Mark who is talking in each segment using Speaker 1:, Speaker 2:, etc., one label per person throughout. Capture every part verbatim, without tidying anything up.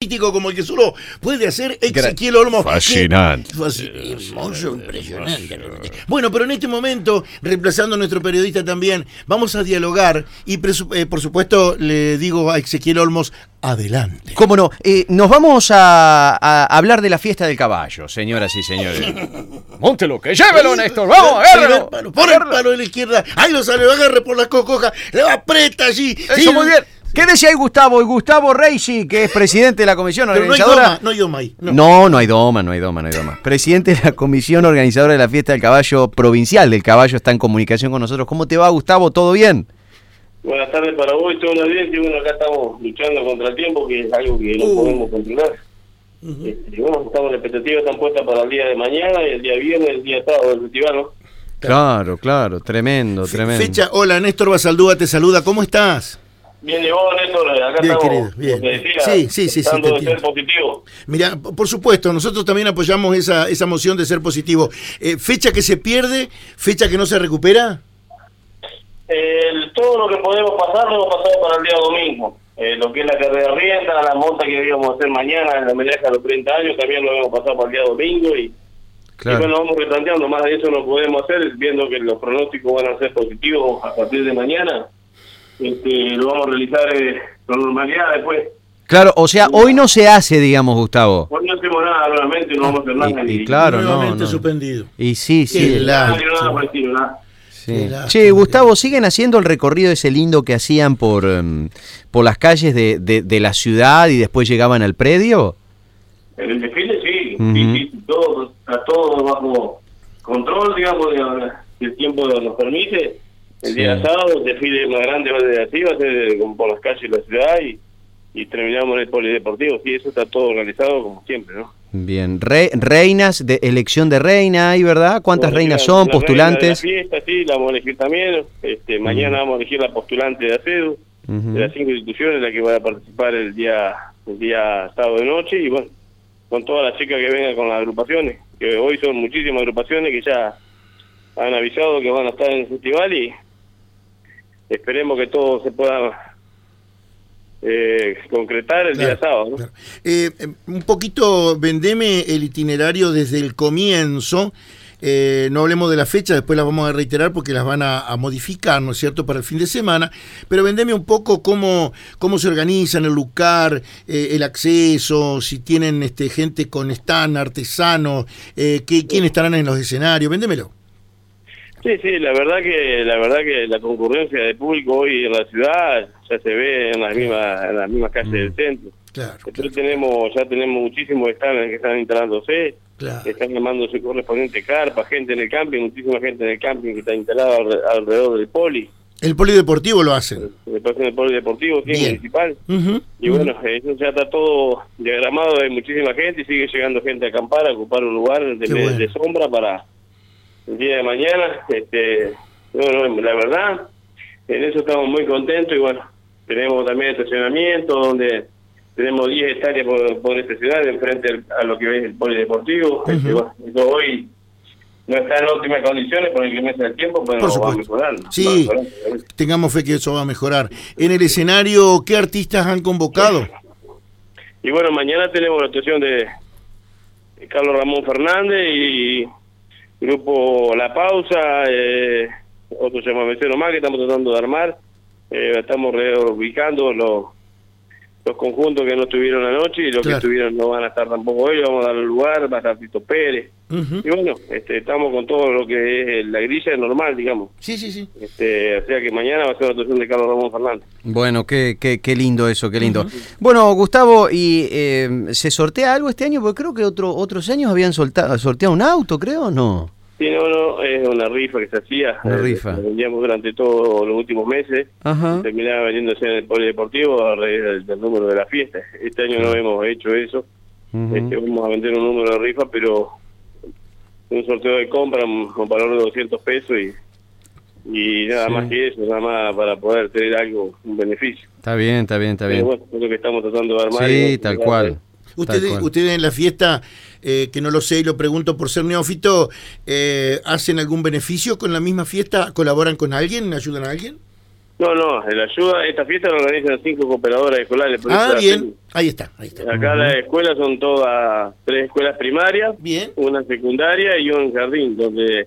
Speaker 1: político como el que solo puede hacer Ezequiel Olmos.
Speaker 2: Fascinante.
Speaker 1: Que, hermoso, impresionante. Bueno, pero en este momento, reemplazando a nuestro periodista también, vamos a dialogar y eh, por supuesto le digo a Ezequiel Olmos, adelante.
Speaker 2: ¿Cómo no? Eh, nos vamos a, a hablar de la fiesta del caballo, señoras y señores. Móntelo, que llévelo, Néstor, vamos, agárralo.
Speaker 1: Palo, por el palo de la izquierda, ahí lo sale, lo agarre por la cocoja, le va aprieta allí.
Speaker 2: Eso,
Speaker 1: sí,
Speaker 2: muy bien. ¿Qué decía ahí Gustavo? Y Gustavo Reisi, que es presidente de la comisión
Speaker 1: pero
Speaker 2: organizadora.
Speaker 1: No hay doma, no hay doma ahí. No.
Speaker 2: no, no hay doma, no hay doma, no hay doma. Presidente de la comisión organizadora de la fiesta del caballo provincial del caballo está en comunicación con nosotros. ¿Cómo te va, Gustavo? ¿Todo bien?
Speaker 3: Buenas tardes para vos y toda la audiencia. Y bueno, acá estamos luchando contra el tiempo, que es algo que no uh. podemos controlar. Uh-huh. Este, y bueno, estamos en la expectativa, están puestas para el día de mañana, y el día viernes, el día sábado del festival, ¿no?
Speaker 2: Claro, claro, tremendo, tremendo.
Speaker 1: Fecha, hola, Néstor Basaldúa te saluda, ¿cómo estás?
Speaker 3: Bien, y vos, Néstor, acá
Speaker 1: bien,
Speaker 3: estamos,
Speaker 1: querido, bien.
Speaker 3: Decía,
Speaker 1: sí, sí, sí, sí,
Speaker 3: de ser positivo.
Speaker 1: Mira, por supuesto, nosotros también apoyamos esa, esa moción de ser positivo. Eh, ¿Fecha que se pierde? ¿Fecha que no se recupera?
Speaker 3: El, todo lo que podemos pasar lo hemos pasado para el día domingo. Eh, lo que es la carrera rienda, la monta que íbamos a hacer mañana en la homenaje a los treinta años, también lo hemos pasado para el día domingo. Y, claro. y bueno, vamos replanteando, más de eso no podemos hacer, viendo que los pronósticos van a ser positivos a partir de mañana. Este, lo vamos a realizar eh, con normalidad después.
Speaker 2: Claro, o sea, hoy no se hace, digamos, Gustavo.
Speaker 3: Hoy no hacemos nada, nuevamente, no vamos a hacer nada.
Speaker 2: Y, y, y claro,
Speaker 1: nuevamente
Speaker 2: no, no.
Speaker 1: suspendido.
Speaker 2: Y sí, sí.
Speaker 3: Nada, nada parecido, nada.
Speaker 2: Sí. Che, Gustavo, ¿siguen haciendo el recorrido ese lindo que hacían por, um, por las calles de, de, de la ciudad y después llegaban al predio?
Speaker 3: En el desfile sí,
Speaker 2: uh-huh.
Speaker 3: sí, sí, todo, está todo bajo control, digamos, si el tiempo nos permite. El sí. día sábado, el desfile más grande va a ser así, va a ser como por las calles de la ciudad y, y terminamos en el polideportivo. Sí, eso está todo organizado como siempre, ¿no?
Speaker 2: Bien, Re, reinas, de elección de reina, ¿hay verdad? ¿Cuántas
Speaker 3: bueno,
Speaker 2: reinas
Speaker 3: la,
Speaker 2: son,
Speaker 3: la
Speaker 2: postulantes?
Speaker 3: Reina de la fiesta, sí, la vamos a elegir también. Este, uh-huh. Mañana vamos a elegir la postulante de ACEDU, uh-huh. de las cinco instituciones, la que va a participar el día el día sábado de noche, y bueno, con todas las chicas que vengan con las agrupaciones, que hoy son muchísimas agrupaciones que ya han avisado que van a estar en el festival y esperemos que todo se pueda eh, concretar el claro, día sábado, ¿no?
Speaker 1: Claro. Eh, un poquito, vendeme el itinerario desde el comienzo. Eh, no hablemos de la fecha, después las vamos a reiterar porque las van a, a modificar, ¿no es cierto?, para el fin de semana, pero vendeme un poco cómo, cómo se organizan, el lugar, eh, el acceso, si tienen este gente con stand, artesanos, eh, que, quién estarán en los escenarios, véndemelo.
Speaker 3: Sí, sí, la verdad que la verdad que la concurrencia de público hoy en la ciudad ya se ve en las mismas en las mismas calles mm. del centro. Claro, Después claro. tenemos ya tenemos muchísimos stands que están instalándose, claro. que están llamando su correspondiente carpa, gente en el camping, muchísima gente en el camping que está instalada alrededor del poli.
Speaker 1: El polideportivo lo hacen.
Speaker 3: Después en el polideportivo, sí, municipal.
Speaker 1: Uh-huh,
Speaker 3: y
Speaker 1: uh-huh.
Speaker 3: bueno, eso ya está todo diagramado, hay muchísima gente y sigue llegando gente a acampar, a ocupar un lugar de, bueno. de sombra para el día de mañana. Este, bueno, la verdad, en eso estamos muy contentos y bueno, tenemos también estacionamiento donde tenemos diez hectáreas por, por esta ciudad, enfrente a lo que es el polideportivo. Uh-huh. Este, bueno, eso hoy no está en óptimas condiciones por el que del tiempo, pero
Speaker 1: por
Speaker 3: va a mejorar.
Speaker 1: Sí,
Speaker 3: va a mejorar.
Speaker 1: Tengamos fe que eso va a mejorar. En el escenario, ¿qué artistas han convocado?
Speaker 3: Y bueno, mañana tenemos la actuación de Carlos Ramón Fernández y grupo La Pausa, eh, otro se llama Mesero Más, que estamos tratando de armar. Eh, estamos reubicando los los conjuntos que no estuvieron anoche y los claro. que estuvieron no van a estar tampoco hoy, vamos a dar el lugar, va a estar Tito Pérez. Uh-huh. Y bueno, este, estamos con todo lo que es la grilla normal, digamos.
Speaker 1: Sí, sí, sí.
Speaker 3: Este, o sea que mañana va a ser la actuación de Carlos Ramón Fernández.
Speaker 2: Bueno, qué, qué, qué lindo eso, qué lindo. Uh-huh. Bueno, Gustavo, ¿y eh, se sortea algo este año? Porque creo que otro, otros años habían soltado, sorteado un auto, creo, ¿o no?
Speaker 3: Sí, no, no, es una rifa que se hacía.
Speaker 2: Una eh, rifa.
Speaker 3: La vendíamos durante todos los últimos meses.
Speaker 2: Ajá.
Speaker 3: Terminaba vendiéndose en el polideportivo a raíz del, del número de la fiesta. Este año no hemos hecho eso. Uh-huh. Este, vamos a vender un número de rifa, pero un sorteo de compra con valor de doscientos pesos y y nada sí. más que eso, nada más para poder tener algo, un beneficio.
Speaker 2: Está bien, está bien, está bien.
Speaker 3: Pero bueno, es lo que estamos tratando de armar.
Speaker 2: Sí, tal cual.
Speaker 1: Ustedes, ustedes en la fiesta, eh, que no lo sé y lo pregunto por ser neófito, eh, ¿hacen algún beneficio con la misma fiesta? ¿Colaboran con alguien? ¿Ayudan a alguien?
Speaker 3: No, no, la ayuda, esta fiesta la organizan cinco cooperadoras escolares.
Speaker 1: Ah, bien, ahí está, ahí está.
Speaker 3: Acá uh-huh. Las escuelas son todas tres escuelas primarias,
Speaker 1: bien,
Speaker 3: una secundaria y un jardín, donde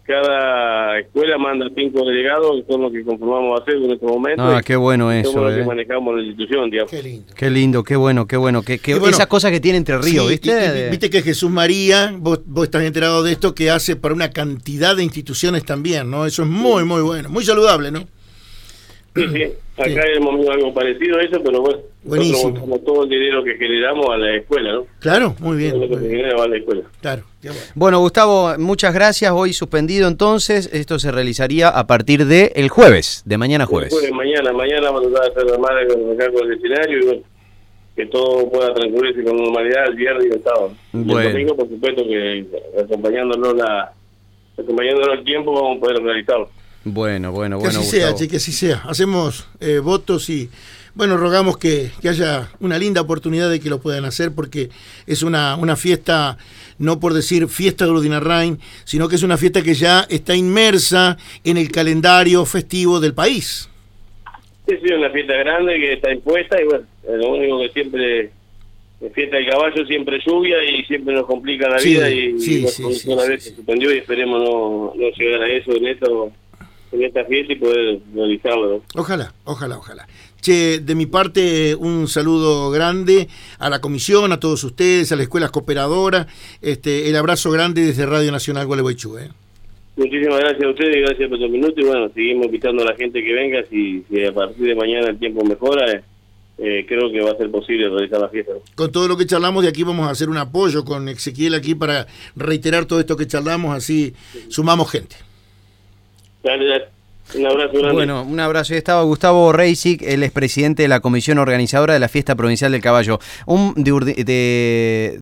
Speaker 3: cada escuela manda cinco delegados, que son los que conformamos a hacer en este momento.
Speaker 2: Ah, qué bueno eso.
Speaker 3: Somos los
Speaker 2: eh.
Speaker 3: que manejamos la institución, digamos.
Speaker 1: Qué lindo.
Speaker 2: Qué lindo, qué bueno, qué bueno. Qué, qué,
Speaker 1: bueno
Speaker 2: esas cosas que tiene Entre Ríos,
Speaker 1: sí,
Speaker 2: ¿viste?
Speaker 1: Y, y, viste que Jesús María, vos, vos estás enterado de esto, que hace para una cantidad de instituciones también, ¿no? Eso es muy, muy bueno, muy saludable, ¿no?
Speaker 3: Sí, sí, acá sí. Hemos visto algo parecido a eso, pero bueno,
Speaker 1: buenísimo.
Speaker 3: Nosotros como todo el dinero que generamos a la escuela, ¿no?
Speaker 1: Claro, muy bien.
Speaker 3: Todo lo que
Speaker 1: muy
Speaker 3: se
Speaker 1: bien.
Speaker 3: genera va a la escuela.
Speaker 1: Claro, qué bueno.
Speaker 2: Bueno, Gustavo, muchas gracias. Hoy suspendido entonces. Esto se realizaría a partir de el jueves, de mañana jueves.
Speaker 3: El jueves, mañana, mañana vamos a tratar de hacer la madre acá con el escenario y bueno, que todo pueda transcurrirse con normalidad el viernes y el sábado.
Speaker 2: Bueno.
Speaker 3: Y el domingo, por supuesto, que acompañándonos la acompañándonos el tiempo vamos a poder realizarlo.
Speaker 2: Bueno, bueno,
Speaker 1: que
Speaker 2: bueno.
Speaker 1: así sea, che, que así sea. Hacemos eh, votos y, bueno, rogamos que, que haya una linda oportunidad de que lo puedan hacer, porque es una, una fiesta, no por decir fiesta de Urdinarrain, sino que es una fiesta que ya está inmersa en el calendario festivo del país.
Speaker 3: Sí, sí, una fiesta grande que está impuesta y bueno, lo único que siempre, en fiesta del caballo siempre lluvia y siempre nos complica la
Speaker 1: Sí,
Speaker 3: vida y,
Speaker 1: sí,
Speaker 3: y
Speaker 1: sí,
Speaker 3: una
Speaker 1: sí,
Speaker 3: vez
Speaker 1: sí,
Speaker 3: se suspendió y esperemos no, no llegar a eso en esto. En esta fiesta y poder realizarlo, ¿no?
Speaker 1: Ojalá, ojalá, ojalá. Che, de mi parte, un saludo grande a la comisión, a todos ustedes, a las escuelas cooperadoras. Este, el abrazo grande desde Radio Nacional Gualeguaychú, ¿eh?
Speaker 3: Muchísimas gracias a ustedes y gracias por estos minutos. Y bueno, seguimos invitando a la gente que venga. Si, si a partir de mañana el tiempo mejora, eh, eh, creo que va a ser posible realizar la fiesta, ¿no?
Speaker 1: Con todo lo que charlamos, de aquí vamos a hacer un apoyo con Ezequiel aquí para reiterar todo esto que charlamos, así sumamos gente.
Speaker 3: Dale, dale. Un abrazo grande.
Speaker 2: Bueno, un abrazo. Estaba Gustavo Reisic, el expresidente de la comisión organizadora de la Fiesta Provincial del Caballo. Un de, de